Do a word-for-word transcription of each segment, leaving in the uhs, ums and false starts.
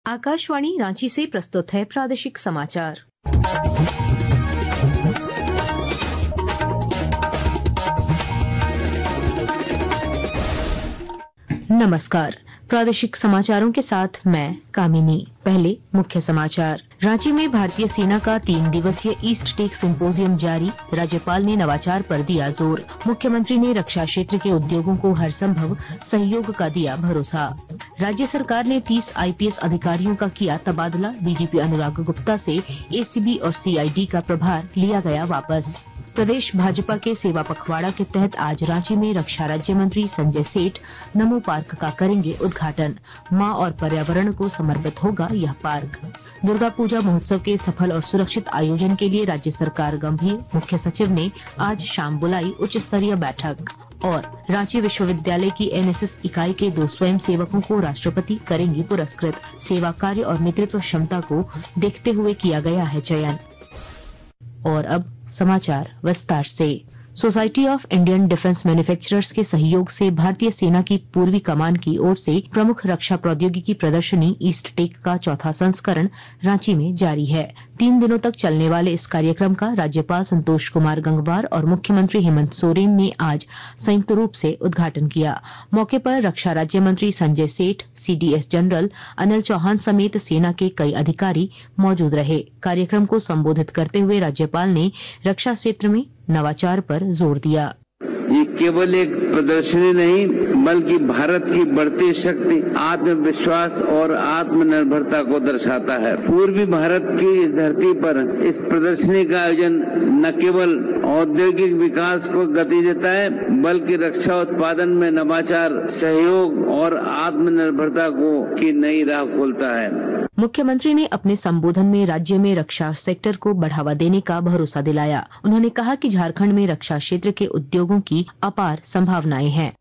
आकाशवाणी रांची से प्रस्तुत है प्रादेशिक समाचार। नमस्कार, प्रादेशिक समाचारों के साथ मैं कामिनी। पहले मुख्य समाचार। रांची में भारतीय सेना का तीन दिवसीय ईस्ट टेक सिंपोजियम जारी, राज्यपाल ने नवाचार पर दिया जोर। मुख्यमंत्री ने रक्षा क्षेत्र के उद्योगों को हर संभव सहयोग का दिया भरोसा। राज्य सरकार ने तीस आईपीएस अधिकारियों का किया तबादला, डीजीपी अनुराग गुप्ता से एसीबी और सीआईडी का प्रभार लिया गया वापस। प्रदेश भाजपा के सेवा पखवाड़ा के तहत आज रांची में रक्षा राज्य मंत्री संजय सेठ नमो पार्क का करेंगे उद्घाटन। मां और पर्यावरण को समर्पित होगा यह पार्क। दुर्गा पूजा महोत्सव के सफल और सुरक्षित आयोजन के लिए राज्य सरकार गंभीर, मुख्य सचिव ने आज शाम बुलाई उच्च स्तरीय बैठक। और रांची विश्वविद्यालय की एनएसएस इकाई के दो स्वयं सेवकों को राष्ट्रपति करेंगे पुरस्कृत। सेवा कार्य और नेतृत्व क्षमता को देखते हुए किया गया है चयन। और अब समाचार विस्तार से। Society of Indian defence manufacturers के सहयोग से भारतीय सेना की पूर्वी कमान की ओर से प्रमुख रक्षा प्रौद्योगिकी प्रदर्शनी ईस्ट टेक का चौथा संस्करण रांची में जारी है। तीन दिनों तक चलने वाले इस कार्यक्रम का राज्यपाल संतोष कुमार गंगवार और मुख्यमंत्री हेमंत सोरेन ने आज संयुक्त रूप से उद्घाटन किया। मौके पर रक्षा राज्य मंत्री संजय सेठ, सीडीएस जनरल अनिल चौहान समेत सेना के कई अधिकारी मौजूद रहे। कार्यक्रम को संबोधित करते हुए राज्यपाल ने रक्षा क्षेत्र में नवाचार पर जोर दिया। ये केवल एक प्रदर्शनी नहीं बल्कि भारत की बढ़ती शक्ति, आत्मविश्वास और आत्मनिर्भरता को दर्शाता है। पूर्वी भारत की धरती पर इस प्रदर्शनी का आयोजन न केवल औद्योगिक विकास को गति देता है बल्कि रक्षा उत्पादन में नवाचार, सहयोग और आत्मनिर्भरता को की नई राह खोलता है। मुख्यमंत्री ने अपने संबोधन में राज्य में रक्षा सेक्टर को बढ़ावा देने का भरोसा दिलाया। उन्होंने कहा कि झारखंड में रक्षा क्षेत्र के उद्योगों की अपार संभावनाएं हैं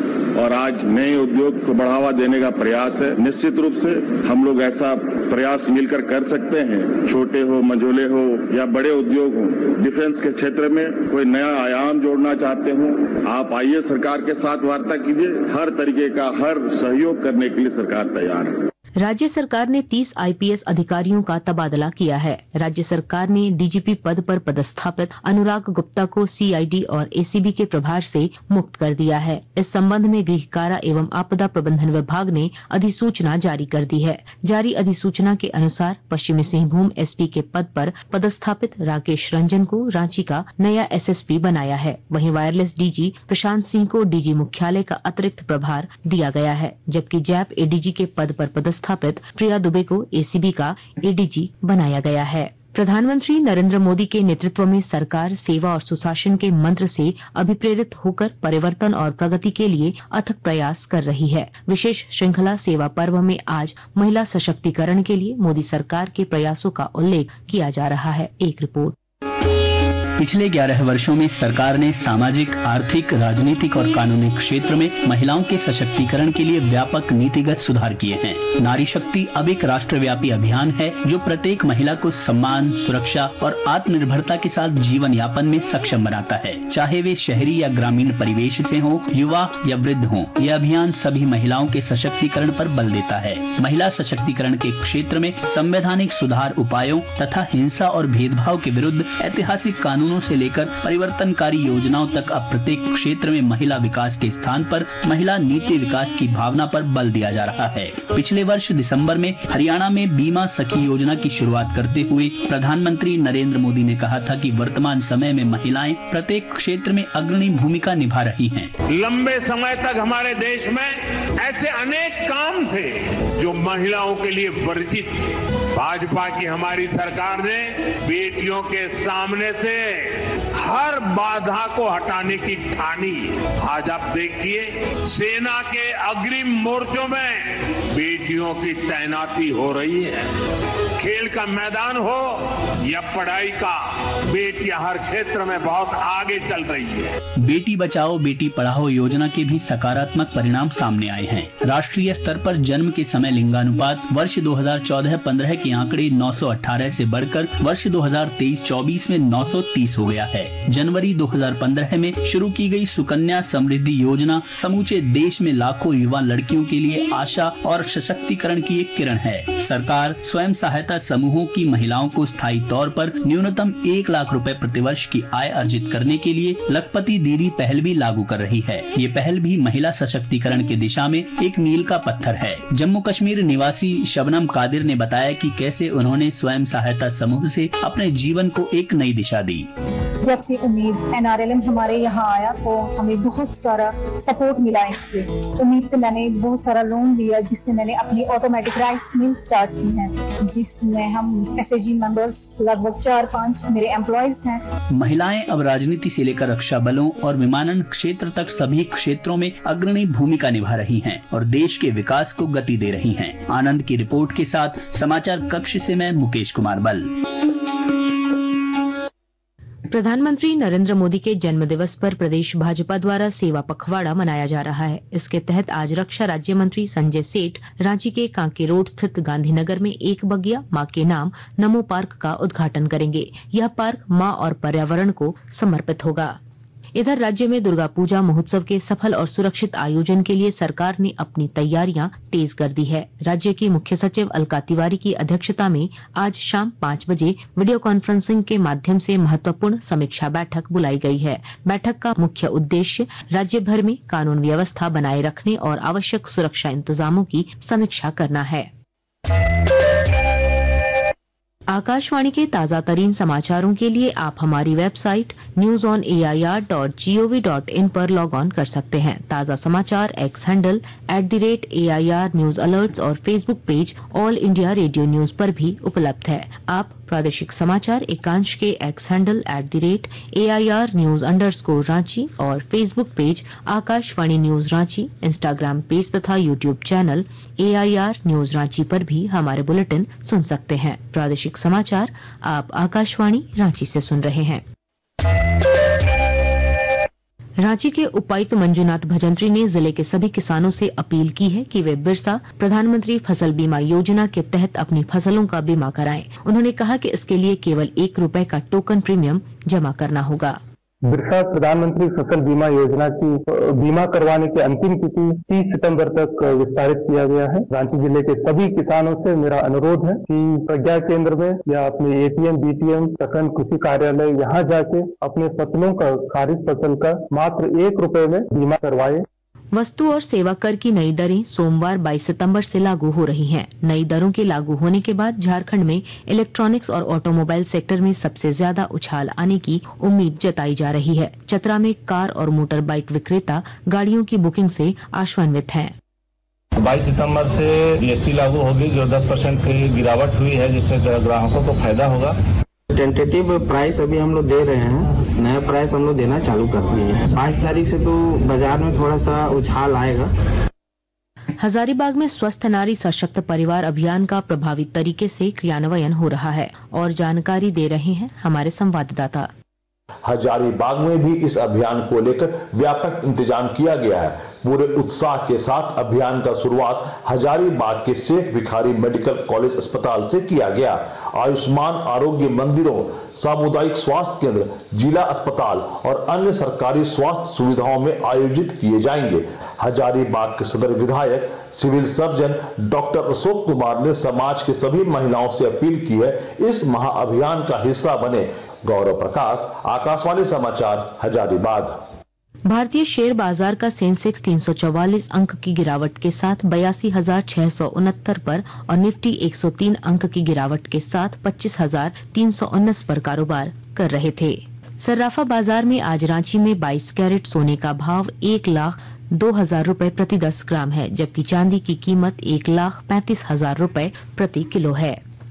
और आज नए उद्योग को बढ़ावा देने का प्रयास है। निश्चित रूप से हम लोग ऐसा प्रयास मिलकर कर सकते हैं, छोटे हो, मझोले हो या बड़े उद्योग हो। डिफेंस के क्षेत्र में कोई नया आयाम जोड़ना चाहते हो, आप आइए, सरकार के साथ वार्ता कीजिए। हर तरीके का हर सहयोग करने के लिए सरकार तैयार है। राज्य सरकार ने तीस आईपीएस अधिकारियों का तबादला किया है। राज्य सरकार ने डीजीपी पद पर पदस्थापित अनुराग गुप्ता को सीआईडी और एसीबी के प्रभार से मुक्त कर दिया है। इस संबंध में गृह कारा एवं आपदा प्रबंधन विभाग ने अधिसूचना जारी कर दी है। जारी अधिसूचना के अनुसार पश्चिमी सिंहभूम एसपी के पद पर पदस्थापित राकेश रंजन को रांची का नया एसएसपी बनाया है। वहीं वायरलेस डीजी प्रशांत सिंह को डीजी मुख्यालय का अतिरिक्त प्रभार दिया गया है, जबकि जैप एडीजी के पद पर पदस्थापित स्थापित प्रिया दुबे को एसीबी का एडीजी बनाया गया है। प्रधानमंत्री नरेंद्र मोदी के नेतृत्व में सरकार सेवा और सुशासन के मंत्र से अभिप्रेरित होकर परिवर्तन और प्रगति के लिए अथक प्रयास कर रही है। विशेष श्रृंखला सेवा पर्व में आज महिला सशक्तिकरण के लिए मोदी सरकार के प्रयासों का उल्लेख किया जा रहा है। एक रिपोर्ट। पिछले ग्यारह वर्षों में सरकार ने सामाजिक, आर्थिक, राजनीतिक और कानूनी क्षेत्र में महिलाओं के सशक्तिकरण के लिए व्यापक नीतिगत सुधार किए हैं। नारी शक्ति अब एक राष्ट्रव्यापी अभियान है जो प्रत्येक महिला को सम्मान, सुरक्षा और आत्मनिर्भरता के साथ जीवन यापन में सक्षम बनाता है। चाहे वे शहरी या ग्रामीण परिवेश से हों, युवा या वृद्ध हों, यह अभियान सभी महिलाओं के सशक्तिकरण पर बल देता है। महिला सशक्तिकरण के क्षेत्र में संवैधानिक सुधार उपायों तथा हिंसा और भेदभाव के विरुद्ध ऐतिहासिक कानून से लेकर परिवर्तनकारी योजनाओं तक अब प्रत्येक क्षेत्र में महिला विकास के स्थान पर महिला नीति विकास की भावना पर बल दिया जा रहा है। पिछले वर्ष दिसंबर में हरियाणा में बीमा सखी योजना की शुरुआत करते हुए प्रधानमंत्री नरेंद्र मोदी ने कहा था कि वर्तमान समय में महिलाएं प्रत्येक क्षेत्र में अग्रणी भूमिका निभा रही हैं। लंबे समय तक हमारे देश में ऐसे अनेक काम थे जो महिलाओं के लिए वर्जित थे। भाजपा की हमारी सरकार ने बेटियों के सामने से हर बाधा को हटाने की ठानी। आज आप देखिए, सेना के अग्रिम मोर्चों में बेटियों की तैनाती हो रही है। खेल का मैदान हो या पढ़ाई का, बेटियां हर क्षेत्र में बहुत आगे चल रही है। बेटी बचाओ बेटी पढ़ाओ योजना के भी सकारात्मक परिणाम सामने आए हैं। राष्ट्रीय स्तर पर जन्म के समय लिंगानुपात वर्ष दो हज़ार चौदह पंद्रह के आंकड़े नौ सौ अठारह से बढ़कर वर्ष दो हज़ार तेईस चौबीस में नौ सौ तीस हो गया है। जनवरी दो हज़ार पंद्रह में शुरू की गई सुकन्या समृद्धि योजना समूचे देश में लाखों युवा लड़कियों के लिए आशा और सशक्तिकरण की एक किरण है। सरकार स्वयं सहायता समूहों की महिलाओं को स्थायी तौर पर न्यूनतम एक लाख रुपए प्रतिवर्ष की आय अर्जित करने के लिए लखपति दीदी पहल भी लागू कर रही है। ये पहल भी महिला सशक्तिकरण की दिशा में एक मील का पत्थर है। जम्मू कश्मीर निवासी शबनम कादिर ने बताया कि कैसे उन्होंने स्वयं सहायता समूह से अपने जीवन को एक नई दिशा दी। जब से उम्मीद एन आर एल एम हमारे यहाँ आया तो हमें बहुत सारा सपोर्ट मिला इससे। उम्मीद से मैंने बहुत सारा लोन लिया जिससे मैंने अपनी ऑटोमेटिक राइस मिल स्टार्ट की है, जिसमें हम एस एच जी मेंबर्स लगभग चार पाँच मेरे एम्प्लॉयज हैं। महिलाएं अब राजनीति से लेकर रक्षा बलों और विमानन क्षेत्र तक सभी क्षेत्रों में अग्रणी भूमिका निभा रही हैं और देश के विकास को गति दे रही हैं। आनंद की रिपोर्ट के साथ समाचार कक्ष से मैं मुकेश कुमार बल। प्रधानमंत्री नरेंद्र मोदी के जन्म दिवस पर प्रदेश भाजपा द्वारा सेवा पखवाड़ा मनाया जा रहा है। इसके तहत आज रक्षा राज्य मंत्री संजय सेठ रांची के कांके रोड स्थित गांधीनगर में एक बगिया मां के नाम नमो पार्क का उद्घाटन करेंगे। यह पार्क मां और पर्यावरण को समर्पित होगा। इधर राज्य में दुर्गा पूजा महोत्सव के सफल और सुरक्षित आयोजन के लिए सरकार ने अपनी तैयारियां तेज कर दी है। राज्य की मुख्य सचिव अलका तिवारी की अध्यक्षता में आज शाम पाँच बजे वीडियो कॉन्फ्रेंसिंग के माध्यम से महत्वपूर्ण समीक्षा बैठक बुलाई गई है। बैठक का मुख्य उद्देश्य राज्य भर में कानून व्यवस्था बनाए रखने और आवश्यक सुरक्षा इंतजामों की समीक्षा करना है। आकाशवाणी के ताजा तरीन समाचारों के लिए आप हमारी website news on A I R dot G O V dot in पर लॉग ऑन कर सकते हैं। ताजा समाचार X handle at the rate A I R news alerts और Facebook page All India Radio news पर भी उपलब्ध है। आप प्रादेशिक समाचार एकांश के X handle at the rate A I R news underscore Ranchi और Facebook page Akashvani news Ranchi, Instagram page तथा YouTube channel A I R news Ranchi पर भी हमारे बुलेटिन सुन सकते हैं। प्रादेशिक समाचार आप आकाशवाणी रांची से सुन रहे हैं। रांची के उपायुक्त मंजूनाथ भजंत्री ने जिले के सभी किसानों से अपील की है कि वे बिरसा प्रधानमंत्री फसल बीमा योजना के तहत अपनी फसलों का बीमा कराएं। उन्होंने कहा कि इसके लिए केवल एक रुपए का टोकन प्रीमियम जमा करना होगा। बिरसा प्रधानमंत्री फसल बीमा योजना की बीमा करवाने की अंतिम तिथि तीस सितंबर तक विस्तारित किया गया है। रांची जिले के सभी किसानों से मेरा अनुरोध है कि प्रज्ञा केंद्र में या अपने A T M, B T M, प्रखंड कृषि कार्यालय यहाँ जाके अपने फसलों का खारिज फसल का मात्र एक रुपए में बीमा करवाए। वस्तु और सेवा कर की नई दरें सोमवार बाईस सितंबर से लागू हो रही हैं। नई दरों के लागू होने के बाद झारखंड में इलेक्ट्रॉनिक्स और ऑटोमोबाइल सेक्टर में सबसे ज्यादा उछाल आने की उम्मीद जताई जा रही है। चतरा में कार और मोटर बाइक विक्रेता गाड़ियों की बुकिंग से आशान्वित हैं। बाईस सितंबर से जी एस टी लागू होगी, जो दस परसेंट की गिरावट हुई है, जिससे ग्राहकों को फायदा होगा। टेंटेटिव प्राइस अभी हम लोग दे रहे हैं, नया प्राइस हम लोग देना चालू कर दिए हैं। बाईस तारीख से तो बाजार में थोड़ा सा उछाल आएगा। हजारीबाग में स्वस्थ नारी सशक्त परिवार अभियान का प्रभावी तरीके से क्रियान्वयन हो रहा है और जानकारी दे रहे हैं हमारे संवाददाता। हजारीबाग में भी इस अभियान को लेकर व्यापक इंतजाम किया गया है। पूरे उत्साह के साथ अभियान का शुरुआत हजारीबाग के शेख भिखारी मेडिकल कॉलेज अस्पताल से किया गया। आयुष्मान आरोग्य मंदिरों, सामुदायिक स्वास्थ्य केंद्र, जिला अस्पताल और अन्य सरकारी स्वास्थ्य सुविधाओं में आयोजित किए जाएंगे। हजारीबाग के सदर विधायक civil surgeon doctor Ashok Kumar ने समाज के सभी महिलाओं से अपील की है इस महाअभियान का हिस्सा बने। गौरव प्रकाश, आकाशवाणी समाचार, हजारीबाग। भारतीय शेयर बाजार का सेंसेक्स तीन सौ चौवालीस अंक की गिरावट के साथ बयासी हजार छह सौ उनहत्तर पर और निफ्टी एक सौ तीन अंक की गिरावट के साथ पच्चीस हजार तीन सौ उन्नीस पर कारोबार कर रहे थे। सर्राफा बाजार में आज रांची में बाईस कैरेट सोने का भाव एक लाख दो हजार रूपये प्रति दस ग्राम है, जबकि चांदी की कीमत एक लाख पैंतीस हजार रूपये प्रति किलो है।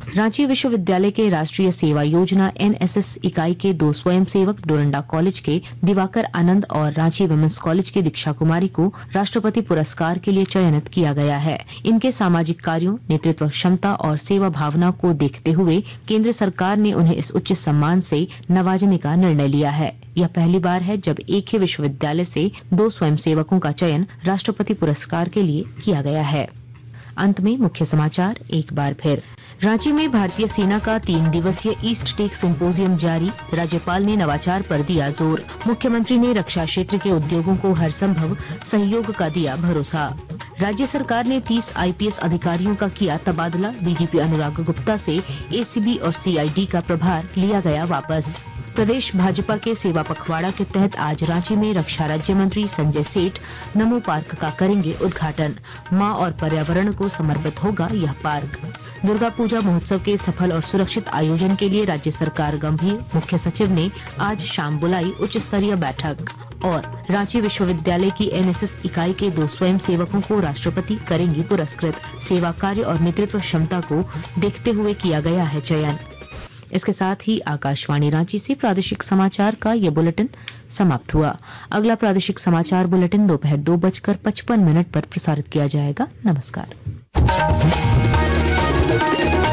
रांची विश्वविद्यालय के राष्ट्रीय सेवा योजना एनएसएस इकाई के दो स्वयंसेवक डोरंडा कॉलेज के दिवाकर आनंद और रांची विमेंस कॉलेज के दीक्षा कुमारी को राष्ट्रपति पुरस्कार के लिए चयनित किया गया है। इनके सामाजिक कार्यों, नेतृत्व क्षमता और सेवा भावना को देखते हुए केंद्र सरकार ने उन्हें इस उच्च सम्मान से नवाजने का निर्णय लिया है। यह पहली बार है जब एक ही विश्वविद्यालय से दो स्वयंसेवकों का चयन राष्ट्रपति पुरस्कार के लिए किया गया है। अंत में मुख्य समाचार एक बार फिर। रांची में भारतीय सेना का तीन दिवसीय ईस्ट टेक सिंपोजियम जारी, राज्यपाल ने नवाचार पर दिया जोर। मुख्यमंत्री ने रक्षा क्षेत्र के उद्योगों को हर संभव सहयोग का दिया भरोसा। राज्य सरकार ने तीस आईपीएस अधिकारियों का किया तबादला, डीजीपी अनुराग गुप्ता से एसीबी और सीआईडी का प्रभार लिया गया वापस। प्रदेश भाजपा के सेवा पखवाड़ा के तहत आज रांची में रक्षा राज्य मंत्री संजय सेठ नमो पार्क का करेंगे उद्घाटन। मां और पर्यावरण को समर्पित होगा यह पार्क। दुर्गा पूजा महोत्सव के सफल और सुरक्षित आयोजन के लिए राज्य सरकार गंभीर, मुख्य सचिव ने आज शाम बुलाई उच्च स्तरीय बैठक। और रांची विश्वविद्यालय की एनएसएस इकाई के दो स्वयं सेवकों को राष्ट्रपति करेंगे पुरस्कृत। सेवा कार्य और नेतृत्व क्षमता को देखते हुए किया गया है चयन। इसके साथ ही आकाशवाणी रांची से प्रादेशिक समाचार का ये बुलेटिन समाप्त हुआ। अगला प्रादेशिक समाचार बुलेटिन दोपहर दो बजकर पचपन मिनट पर प्रसारित किया जाएगा। नमस्कार।